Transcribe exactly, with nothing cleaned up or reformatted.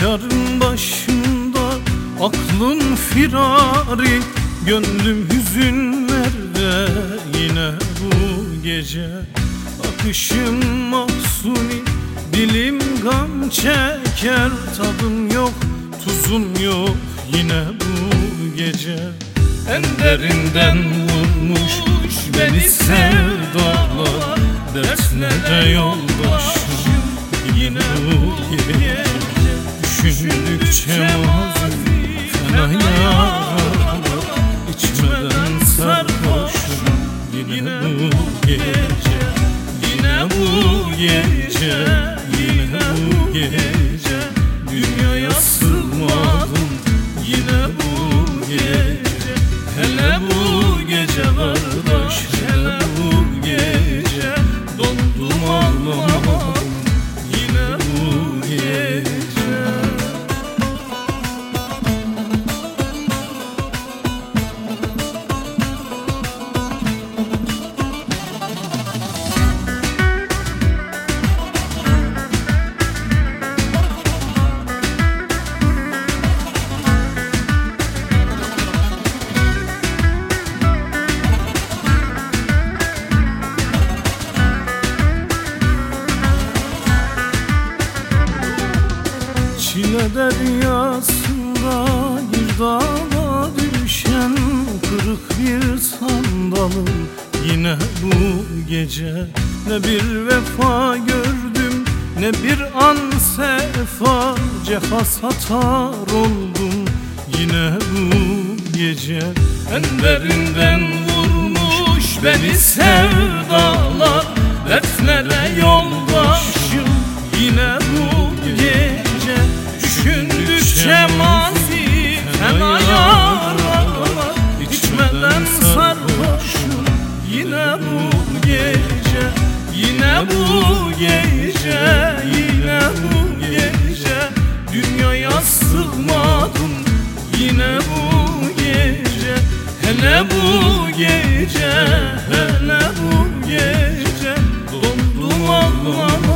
Efkarın başında, aklın firari, gönlüm hüzünlerde yine bu gece. Bakışın mahzuni, dilim gam çeker, tadım yok, tuzum yok yine bu gece. En derinden vurmuş beni sevdalar, dertlere yoldaşım yine bu gece. Düşündükçe mazim fena yaralar, içmeden sarhoşum yine bu gece. Yine bu gece, yine bu gece, dünyaya sığmadım yine bu gece. Hele bu gece kardeş, hele bu gece, doldum ağlamadım yine bu gece. Çile deryasında girdaba düşen kırık bir sandalım yine bu gece. Ne bir vefa gördüm, ne bir an sefa, cefa satar oldum yine bu gece. En derinden vurmuş beni sevdalar, dertlere yoldaşım yine bu gece. Düşündükçe mazi fena yaralar, içmeden sarhoşum yine bu gece. Yine bu gece, yine bu gece, dünyaya sığmadım yine bu gece. Hele bu gece, hele bu gece, doldum ağlama